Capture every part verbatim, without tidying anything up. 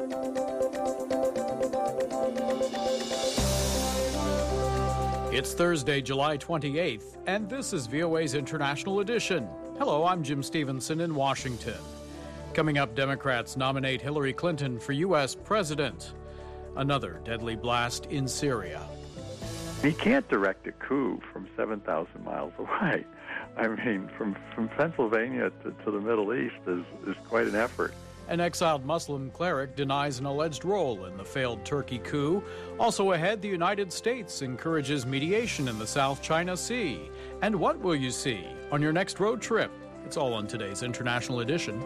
It's Thursday, July twenty-eighth, and this is V O A's International Edition. Hello, I'm Jim Stevenson in Washington. Coming up, Democrats nominate Hillary Clinton for U S president. Another deadly blast in Syria. He can't direct a coup from seven thousand miles away. I mean, from, from Pennsylvania to, to the Middle East is, is quite an effort. An exiled Muslim cleric denies an alleged role in the failed Turkey coup. Also ahead, the United States encourages mediation in the South China Sea. And what will you see on your next road trip? It's all on today's International Edition.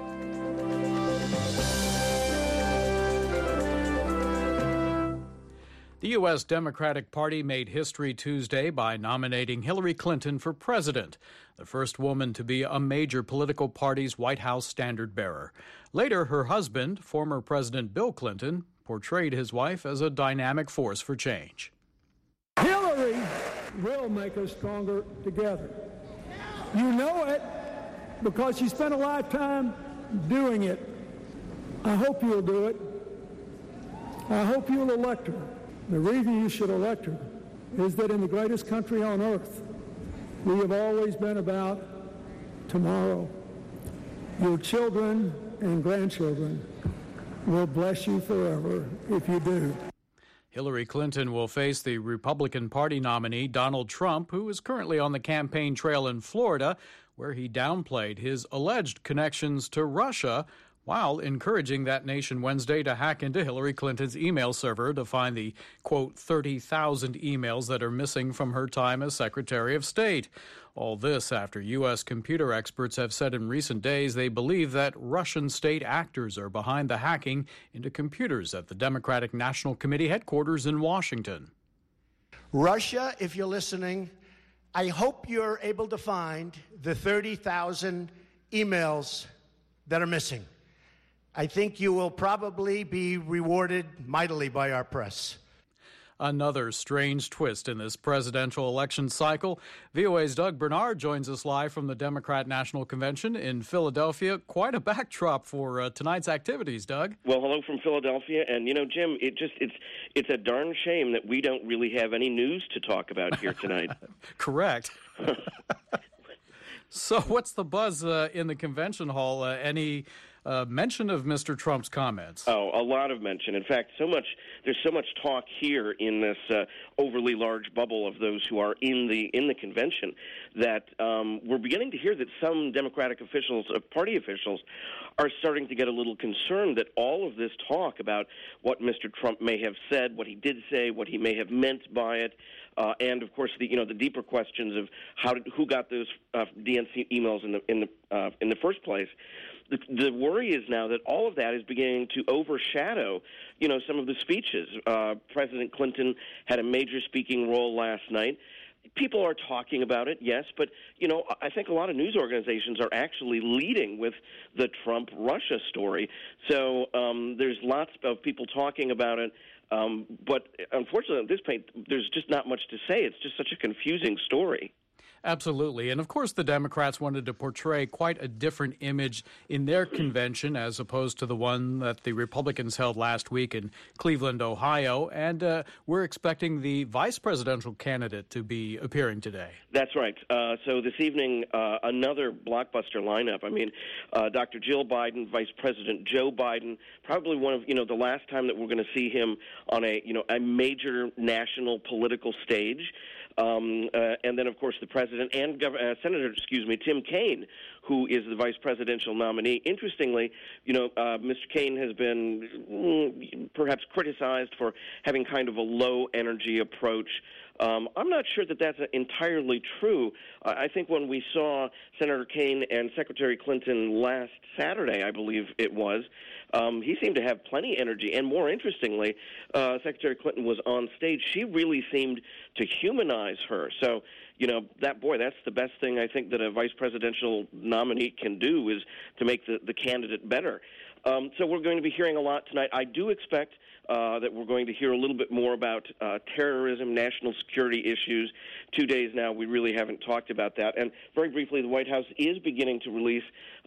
The U S Democratic Party made history Tuesday by nominating Hillary Clinton for president, the first woman to be a major political party's White House standard-bearer. Later, her husband, former President Bill Clinton, portrayed his wife as a dynamic force for change. Hillary will make us stronger together. You know it because she spent a lifetime doing it. I hope you'll do it. I hope you'll elect her. The reason you should elect her is that in the greatest country on earth, we have always been about tomorrow. Your children and grandchildren will bless you forever if you do. Hillary Clinton will face the Republican Party nominee Donald Trump, who is currently on the campaign trail in Florida, where he downplayed his alleged connections to Russia, while encouraging that nation Wednesday to hack into Hillary Clinton's email server to find the, quote, thirty thousand emails that are missing from her time as Secretary of State. All this after U S computer experts have said in recent days they believe that Russian state actors are behind the hacking into computers at the Democratic National Committee headquarters in Washington. Russia, if you're listening, I hope you're able to find the thirty thousand emails that are missing. I think you will probably be rewarded mightily by our press. Another strange twist in this presidential election cycle. V O A's Doug Bernard joins us live from the Democrat National Convention in Philadelphia. Quite a backdrop for uh, tonight's activities, Doug. Well, hello from Philadelphia. And, you know, Jim, it just it's it's a darn shame that we don't really have any news to talk about here tonight. Correct. So what's the buzz uh, in the convention hall? Uh, any uh, mention of Mister Trump's comments? Oh, a lot of mention. In fact, so much there's so much talk here in this uh, overly large bubble of those who are in the in the convention that um, we're beginning to hear that some Democratic officials, uh, party officials, are starting to get a little concerned that all of this talk about what Mister Trump may have said, what he did say, what he may have meant by it, Uh, and of course, the you know the deeper questions of how did, who got those uh, D N C emails in the in the uh, in the first place. The, the worry is now that all of that is beginning to overshadow, you know, some of the speeches. Uh, President Clinton had a major speaking role last night. People are talking about it, yes, but, you know, I think a lot of news organizations are actually leading with the Trump-Russia story. So um, there's lots of people talking about it. Um, but unfortunately, at this point, there's just not much to say. It's just such a confusing story. Absolutely. And of course, the Democrats wanted to portray quite a different image in their convention as opposed to the one that the Republicans held last week in Cleveland, Ohio. And uh, we're expecting the vice presidential candidate to be appearing today. That's right. Uh, so this evening, uh, another blockbuster lineup. I mean, uh, Doctor Jill Biden, Vice President Joe Biden, probably one of, you know, the last time that we're going to see him on a, you know, a major national political stage. Um, uh, and then, of course, the president and Gov- uh, Senator, excuse me, Tim Kaine, who is the vice presidential nominee. Interestingly, you know, uh, Mister Kaine has been mm, perhaps criticized for having kind of a low-energy approach. Um, I'm not sure that that's entirely true. Uh, I think when we saw Senator Kaine and Secretary Clinton last Saturday, I believe it was, um, he seemed to have plenty of energy. And more interestingly, uh, Secretary Clinton was on stage. She really seemed to humanize her. So, you know, that boy, that's the best thing I think that a vice presidential nominee can do is to make the, the candidate better. Um, so we're going to be hearing a lot tonight. I do expect uh, that we're going to hear a little bit more about uh, terrorism, national security issues. Two days now, we really haven't talked about that. And very briefly, the White House is beginning to release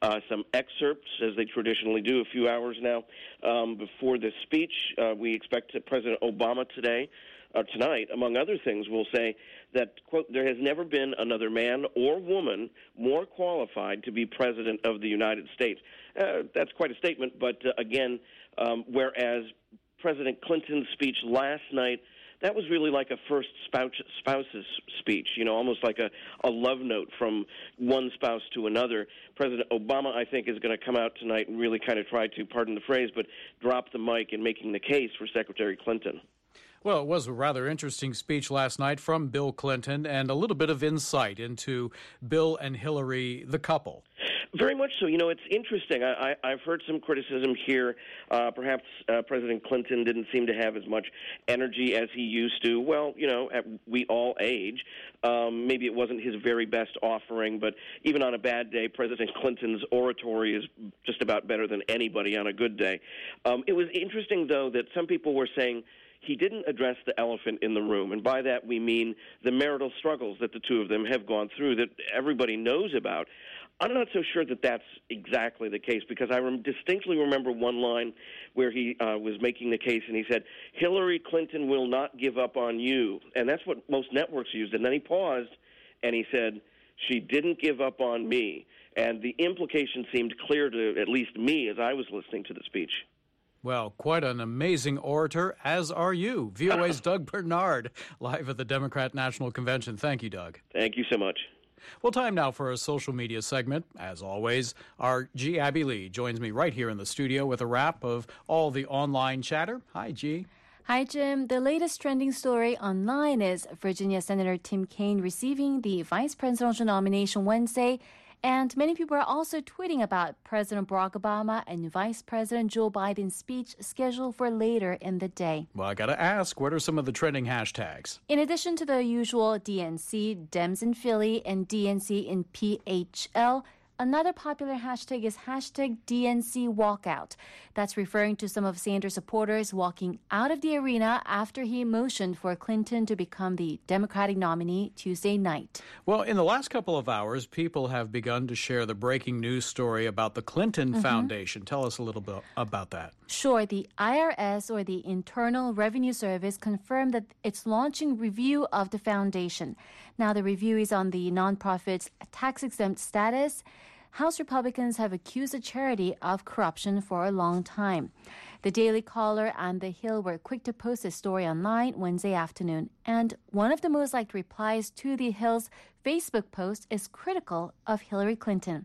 uh, some excerpts, as they traditionally do, a few hours now um, before this speech. Uh, we expect that President Obama today, uh, tonight, among other things, will say that, quote, there has never been another man or woman more qualified to be president of the United States. Uh, that's quite a statement, but uh, again, um, whereas President Clinton's speech last night, that was really like a first spouse, spouse's speech, you know, almost like a, a love note from one spouse to another. President Obama, I think, is going to come out tonight and really kind of try to, pardon the phrase, but drop the mic in making the case for Secretary Clinton. Well, it was a rather interesting speech last night from Bill Clinton, and a little bit of insight into Bill and Hillary, the couple. Very much so. You know, it's interesting. I, I, I've heard some criticism here. Uh, perhaps uh, President Clinton didn't seem to have as much energy as he used to. Well, you know, we all age. Um, maybe it wasn't his very best offering, but even on a bad day, President Clinton's oratory is just about better than anybody on a good day. Um, it was interesting, though, that some people were saying he didn't address the elephant in the room, and by that we mean the marital struggles that the two of them have gone through that everybody knows about. I'm not so sure that that's exactly the case, because I rem- distinctly remember one line where he uh, was making the case, and he said, Hillary Clinton will not give up on you. And that's what most networks used. And then he paused, and he said, she didn't give up on me. And the implication seemed clear to at least me as I was listening to the speech. Well, quite an amazing orator, as are you. V O A's Doug Bernard, live at the Democrat National Convention. Thank you, Doug. Thank you so much. Well, time now for a social media segment. As always, our G. Abby Lee joins me right here in the studio with a wrap of all the online chatter. Hi, G. Hi, Jim. The latest trending story online is Virginia Senator Tim Kaine receiving the vice presidential nomination Wednesday. And many people are also tweeting about President Barack Obama and Vice President Joe Biden's speech scheduled for later in the day. Well, I got to ask, what are some of the trending hashtags? In addition to the usual D N C, Dems in Philly, and D N C in P H L, another popular hashtag is hashtag D N C walkout. That's referring to some of Sanders' supporters walking out of the arena after he motioned for Clinton to become the Democratic nominee Tuesday night. Well, in the last couple of hours, people have begun to share the breaking news story about the Clinton mm-hmm. Foundation. Tell us a little bit about that. Sure. The I R S, or the Internal Revenue Service, confirmed that it's launching review of the foundation. Now, the review is on the nonprofit's tax-exempt status. House Republicans have accused the charity of corruption for a long time. The Daily Caller and The Hill were quick to post this story online Wednesday afternoon, and one of the most liked replies to The Hill's Facebook post is critical of Hillary Clinton.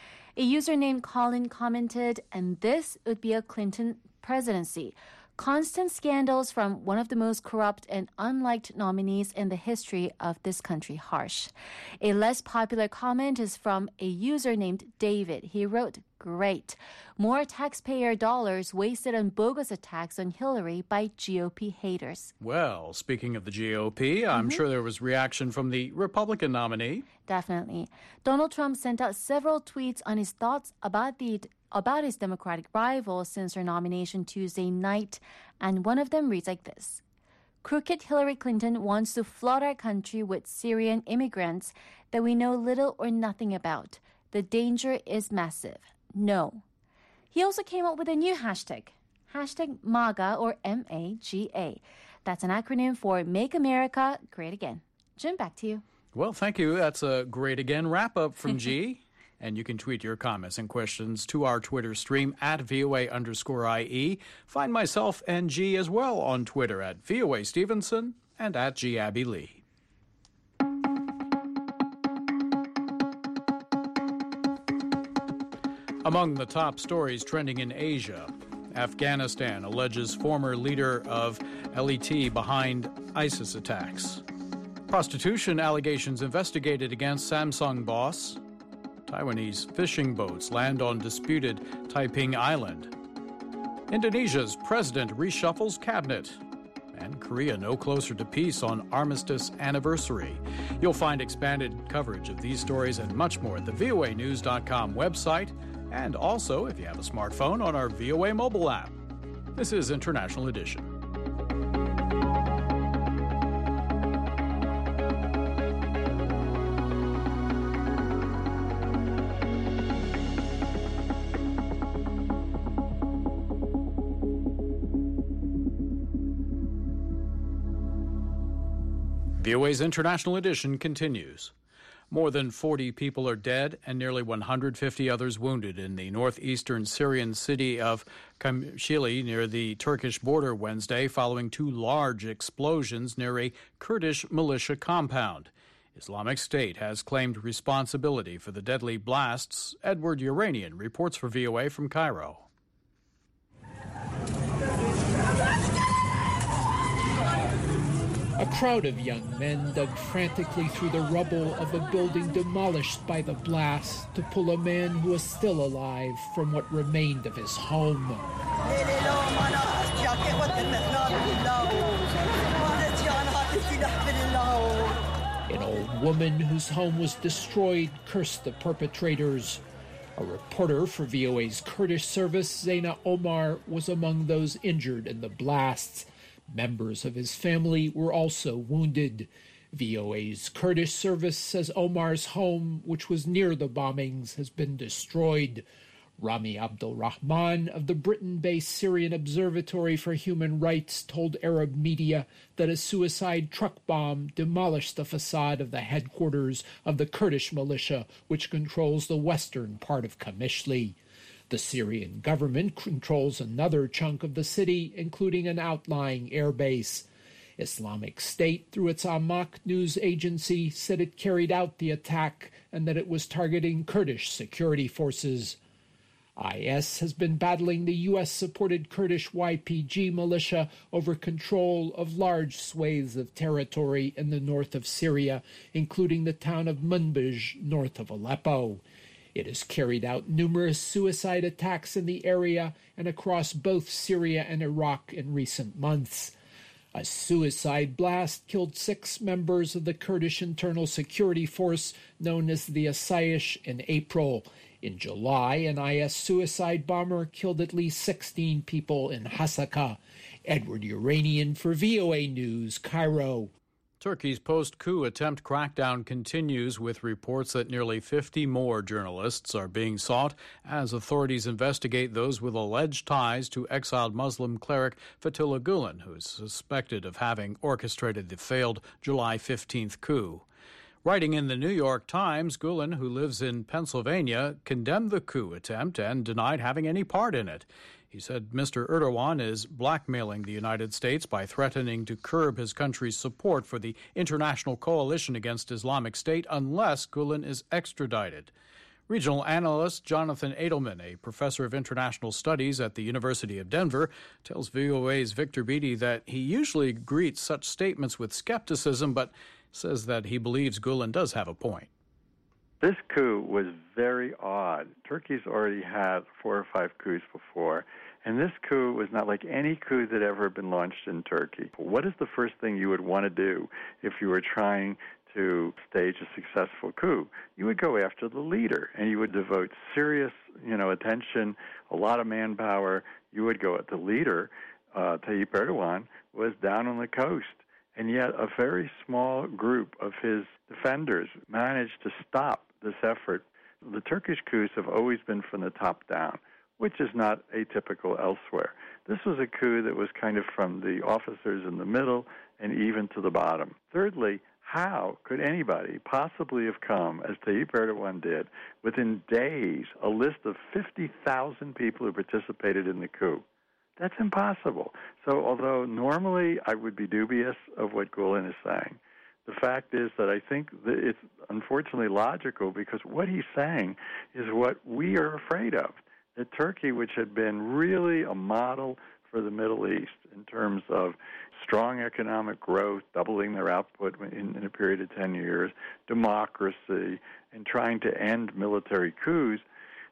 A user named Colin commented, and this would be a Clinton presidency. Constant scandals from one of the most corrupt and unliked nominees in the history of this country. Harsh. A less popular comment is from a user named David. He wrote, great. More taxpayer dollars wasted on bogus attacks on Hillary by G O P haters. Well, speaking of the G O P, I'm mm-hmm. sure there was reaction from the Republican nominee. Definitely. Donald Trump sent out several tweets on his thoughts about the about his Democratic rival since her nomination Tuesday night, and one of them reads like this. Crooked Hillary Clinton wants to flood our country with Syrian immigrants that we know little or nothing about. The danger is massive. No. He also came up with a new hashtag, hashtag MAGA, or M A G A. That's an acronym for Make America Great Again. Jim, back to you. Well, thank you. That's a great again wrap-up from G. And you can tweet your comments and questions to our Twitter stream at VOA underscore IE. Find myself and G as well on Twitter at VOA Stevenson and at G Abby Lee. Among the top stories trending in Asia, Afghanistan alleges former leader of L E T behind ISIS attacks. Prostitution allegations investigated against Samsung boss. Taiwanese fishing boats land on disputed Taiping Island. Indonesia's president reshuffles cabinet. And Korea no closer to peace on armistice anniversary. You'll find expanded coverage of these stories and much more at the V O A news dot com website, and also, if you have a smartphone, on our V O A mobile app. This is International Edition. V O A's International Edition continues. More than forty people are dead and nearly one hundred fifty others wounded in the northeastern Syrian city of Qamishli near the Turkish border Wednesday following two large explosions near a Kurdish militia compound. Islamic State has claimed responsibility for the deadly blasts. Edward Uranian reports for V O A from Cairo. A crowd of young men dug frantically through the rubble of a building demolished by the blast to pull a man who was still alive from what remained of his home. An old woman whose home was destroyed cursed the perpetrators. A reporter for V O A's Kurdish service, Zeyna Omar, was among those injured in the blasts. Members of his family were also wounded. V O A's Kurdish service says Omar's home, which was near the bombings, has been destroyed. Rami Abdulrahman of the Britain-based Syrian Observatory for Human Rights told Arab media that a suicide truck bomb demolished the facade of the headquarters of the Kurdish militia, which controls the western part of Qamishli. The Syrian government controls another chunk of the city, including an outlying airbase. Islamic State, through its Amaq news agency, said it carried out the attack and that it was targeting Kurdish security forces. I S has been battling the U S-supported Kurdish Y P G militia over control of large swathes of territory in the north of Syria, including the town of Manbij, north of Aleppo. It has carried out numerous suicide attacks in the area and across both Syria and Iraq in recent months. A suicide blast killed six members of the Kurdish Internal Security Force known as the Asayish in April. In July, an I S suicide bomber killed at least sixteen people in Hasaka. Edward Uranian for V O A News, Cairo. Turkey's post-coup attempt crackdown continues with reports that nearly fifty more journalists are being sought as authorities investigate those with alleged ties to exiled Muslim cleric Fethullah Gulen, who is suspected of having orchestrated the failed July fifteenth coup. Writing in the New York Times, Gulen, who lives in Pennsylvania, condemned the coup attempt and denied having any part in it. He said Mister Erdogan is blackmailing the United States by threatening to curb his country's support for the international coalition against Islamic State unless Gulen is extradited. Regional analyst Jonathan Edelman, a professor of international studies at the University of Denver, tells V O A's Victor Beatty that he usually greets such statements with skepticism, but says that he believes Gulen does have a point. This coup was very odd. Turkey's already had four or five coups before, and this coup was not like any coup that ever been launched in Turkey. What is the first thing you would want to do if you were trying to stage a successful coup? You would go after the leader, and you would devote serious, you know, attention, a lot of manpower. You would go at the leader. Uh, Tayyip Erdogan was down on the coast. And yet a very small group of his defenders managed to stop this effort. The Turkish coups have always been from the top down, which is not atypical elsewhere. This was a coup that was kind of from the officers in the middle and even to the bottom. Thirdly, how could anybody possibly have come, as Tayyip Erdogan did, within days, a list of fifty thousand people who participated in the coup? That's impossible. So although normally I would be dubious of what Gulen is saying, the fact is that I think that it's unfortunately logical because what he's saying is what we are afraid of, that Turkey, which had been really a model for the Middle East in terms of strong economic growth, doubling their output in, in a period of ten years, democracy, and trying to end military coups,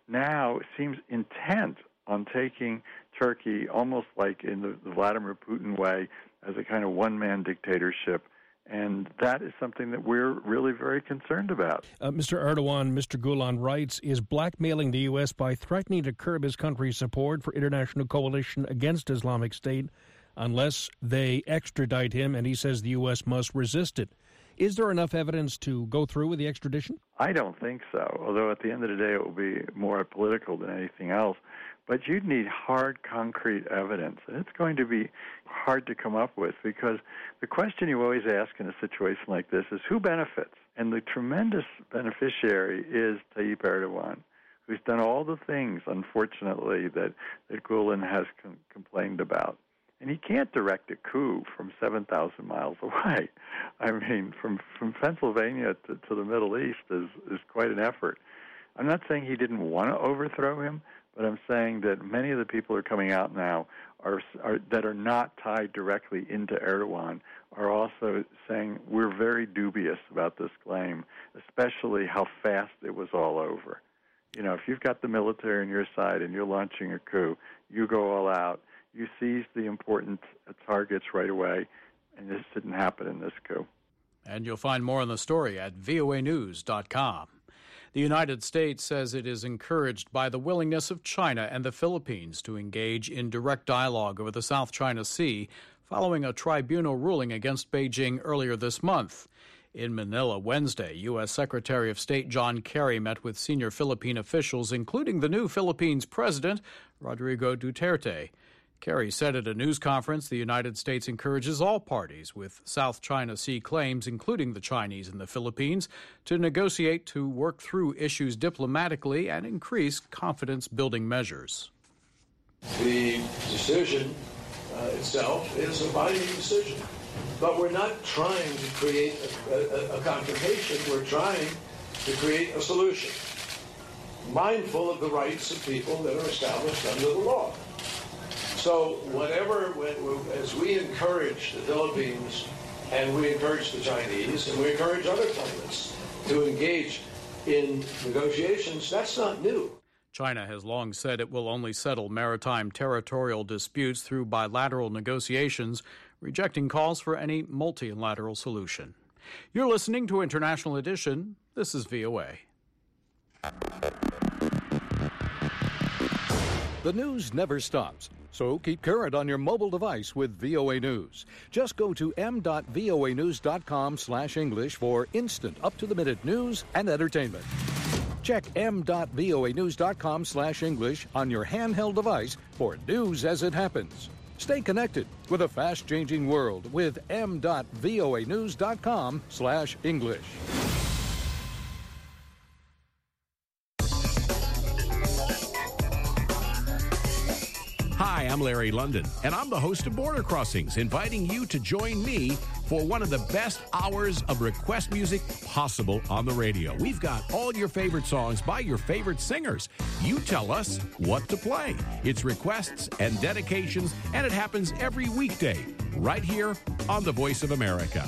now seems intent on taking Turkey almost like in the, the Vladimir Putin way as a kind of one-man dictatorship. And that is something that we're really very concerned about. Uh, Mister Erdogan, Mister Gulen writes, is blackmailing the U S by threatening to curb his country's support for international coalition against Islamic State unless they extradite him, and he says the U S must resist it. Is there enough evidence to go through with the extradition? I don't think so, although at the end of the day it will be more political than anything else. But you'd need hard, concrete evidence, and it's going to be hard to come up with, because the question you always ask in a situation like this is who benefits? And the tremendous beneficiary is Tayyip Erdogan, who's done all the things, unfortunately, that, that Gulen has com- complained about. And he can't direct a coup from seven thousand miles away. I mean, from, from Pennsylvania to, to the Middle East is, is quite an effort. I'm not saying he didn't want to overthrow him, but I'm saying that many of the people who are coming out now are, are that are not tied directly into Erdogan are also saying we're very dubious about this claim, especially how fast it was all over. You know, if you've got the military on your side and you're launching a coup, you go all out, you seize the important targets right away, and this didn't happen in this coup. And you'll find more on the story at V O A news dot com. The United States says it is encouraged by the willingness of China and the Philippines to engage in direct dialogue over the South China Sea following a tribunal ruling against Beijing earlier this month. In Manila Wednesday, U S Secretary of State John Kerry met with senior Philippine officials, including the new Philippines President, Rodrigo Duterte. Kerry said at a news conference the United States encourages all parties with South China Sea claims, including the Chinese and the Philippines, to negotiate to work through issues diplomatically and increase confidence-building measures. The decision uh, itself is a binding decision, but we're not trying to create a, a, a confrontation. We're trying to create a solution, mindful of the rights of people that are established under the law. So whatever, as we encourage the Philippines and we encourage the Chinese and we encourage other claimants to engage in negotiations, that's not new. China has long said it will only settle maritime territorial disputes through bilateral negotiations, rejecting calls for any multilateral solution. You're listening to International Edition. This is V O A. The news never stops, so keep current on your mobile device with V O A News. Just go to m dot v o a news dot com slash English for instant up-to-the-minute news and entertainment. Check m dot v o a news dot com slash English on your handheld device for news as it happens. Stay connected with a fast-changing world with m dot v o a news dot com slash English. Hi, I'm Larry London, and I'm the host of Border Crossings, inviting you to join me for one of the best hours of request music possible on the radio. We've got all your favorite songs by your favorite singers. You tell us what to play. It's requests and dedications, and it happens every weekday right here on The Voice of America.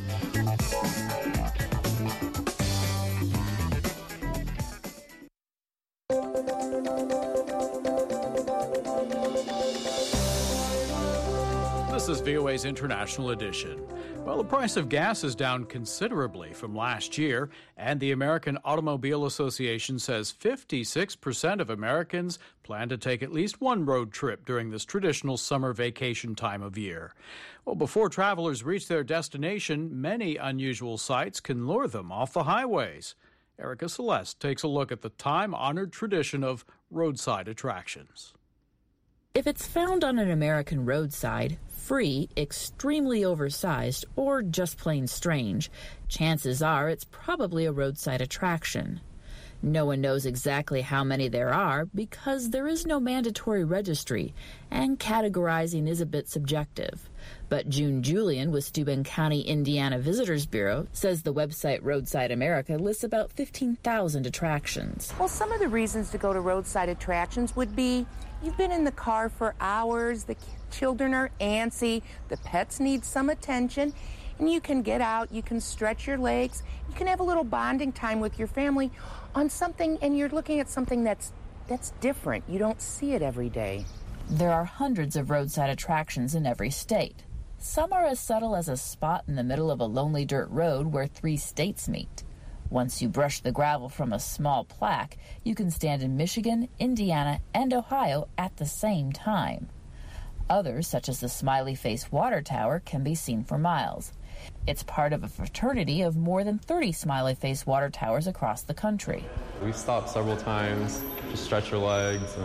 This is V O A's International Edition. Well, the price of gas is down considerably from last year, and the American Automobile Association says fifty-six percent of Americans plan to take at least one road trip during this traditional summer vacation time of year. Well, before travelers reach their destination, many unusual sights can lure them off the highways. Erica Celeste takes a look at the time-honored tradition of roadside attractions. If it's found on an American roadside, free, extremely oversized, or just plain strange, chances are it's probably a roadside attraction. No one knows exactly how many there are because there is no mandatory registry, and categorizing is a bit subjective. But June Julian with Steuben County, Indiana Visitors Bureau says the website Roadside America lists about fifteen thousand attractions. Well, some of the reasons to go to roadside attractions would be you've been in the car for hours, the children are antsy, the pets need some attention, and you can get out, you can stretch your legs, you can have a little bonding time with your family on something, and you're looking at something that's that's different. You don't see it every day. There are hundreds of roadside attractions in every state. Some are as subtle as a spot in the middle of a lonely dirt road where three states meet. Once you brush the gravel from a small plaque, you can stand in Michigan, Indiana, and Ohio at the same time. Others, such as the Smiley Face Water Tower, can be seen for miles. It's part of a fraternity of more than thirty Smiley Face Water Towers across the country. We've stopped several times, just stretch your legs and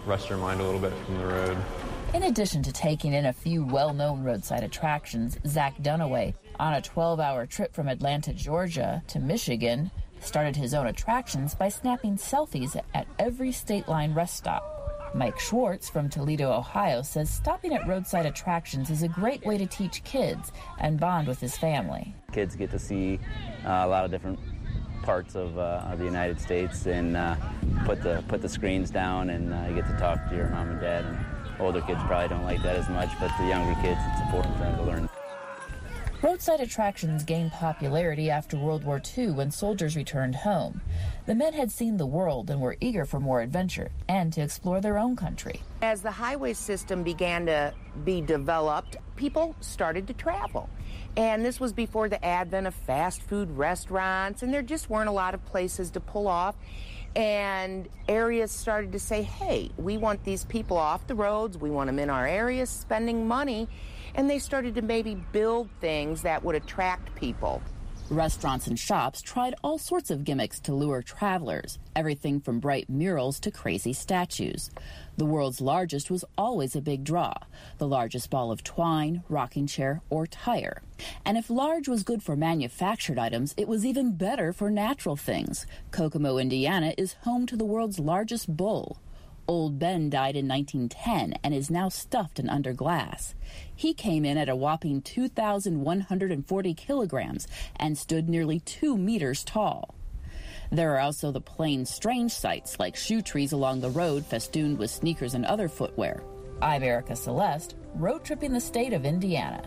rest your mind a little bit from the road. In addition to taking in a few well-known roadside attractions, Zach Dunaway, on a twelve-hour trip from Atlanta, Georgia to Michigan, started his own attractions by snapping selfies at every state line rest stop. Mike Schwartz from Toledo, Ohio, says stopping at roadside attractions is a great way to teach kids and bond with his family. Kids get to see uh, a lot of different parts of, uh, of the United States and uh, put the put the screens down, and uh, you get to talk to your mom and dad. And older kids probably don't like that as much, but the younger kids, it's important for them to learn. Roadside attractions gained popularity after World War Two when soldiers returned home. The men had seen the world and were eager for more adventure and to explore their own country. As the highway system began to be developed, people started to travel. And this was before the advent of fast food restaurants, and there just weren't a lot of places to pull off. And areas started to say, hey, we want these people off the roads, we want them in our areas spending money. And they started to maybe build things that would attract people. Restaurants and shops tried all sorts of gimmicks to lure travelers, everything from bright murals to crazy statues. The world's largest was always a big draw, the largest ball of twine, rocking chair, or tire. And if large was good for manufactured items, it was even better for natural things. Kokomo, Indiana is home to the world's largest bull. Old Ben died in nineteen ten and is now stuffed and under glass. He came in at a whopping two thousand one hundred forty kilograms and stood nearly two meters tall. There are also the plain strange sights like shoe trees along the road festooned with sneakers and other footwear. I'm Erica Celeste, road tripping the state of Indiana.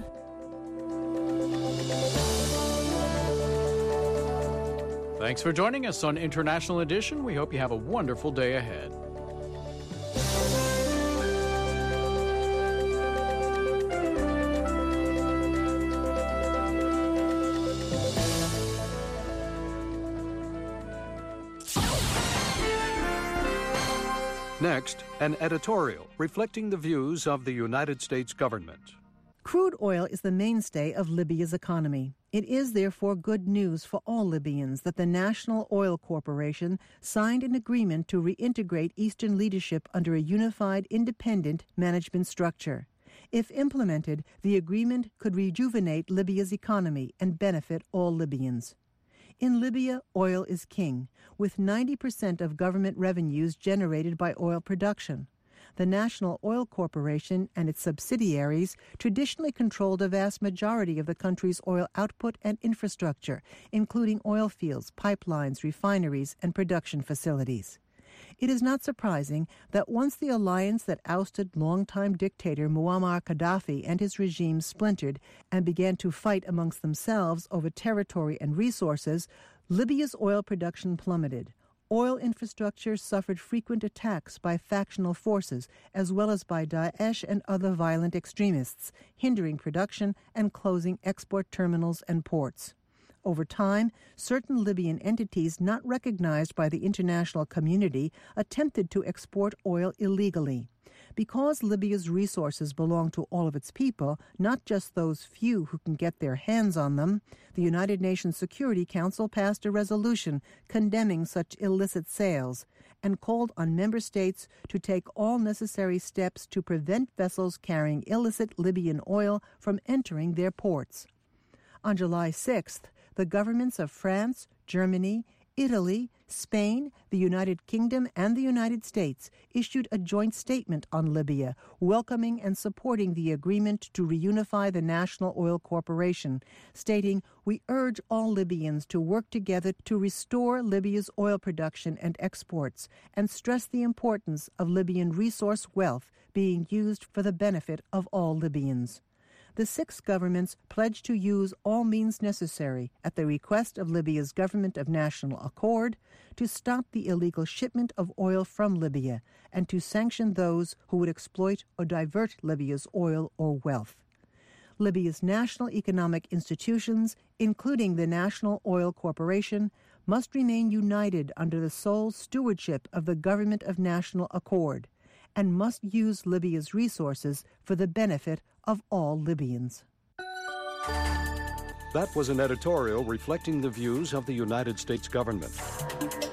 Thanks for joining us on International Edition. We hope you have a wonderful day ahead. Next, an editorial reflecting the views of the United States government. Crude oil is the mainstay of Libya's economy. It is therefore good news for all Libyans that the National Oil Corporation signed an agreement to reintegrate Eastern leadership under a unified, independent management structure. If implemented, the agreement could rejuvenate Libya's economy and benefit all Libyans. In Libya, oil is king, with ninety percent of government revenues generated by oil production. The National Oil Corporation and its subsidiaries traditionally controlled a vast majority of the country's oil output and infrastructure, including oil fields, pipelines, refineries, and production facilities. It is not surprising that once the alliance that ousted longtime dictator Muammar Gaddafi and his regime splintered and began to fight amongst themselves over territory and resources, Libya's oil production plummeted. Oil infrastructure suffered frequent attacks by factional forces as well as by Daesh and other violent extremists, hindering production and closing export terminals and ports. Over time, certain Libyan entities not recognized by the international community attempted to export oil illegally. Because Libya's resources belong to all of its people, not just those few who can get their hands on them, the United Nations Security Council passed a resolution condemning such illicit sales and called on member states to take all necessary steps to prevent vessels carrying illicit Libyan oil from entering their ports. On July sixth, the governments of France, Germany, Italy, Spain, the United Kingdom, and the United States issued a joint statement on Libya, welcoming and supporting the agreement to reunify the National Oil Corporation, stating, "We urge all Libyans to work together to restore Libya's oil production and exports, and stress the importance of Libyan resource wealth being used for the benefit of all Libyans." The six governments pledged to use all means necessary, at the request of Libya's government of national accord, to stop the illegal shipment of oil from Libya and to sanction those who would exploit or divert Libya's oil or wealth. Libya's national economic institutions, including the National Oil Corporation, must remain united under the sole stewardship of the government of national accord and must use Libya's resources for the benefit of all Libyans. That was an editorial reflecting the views of the United States government.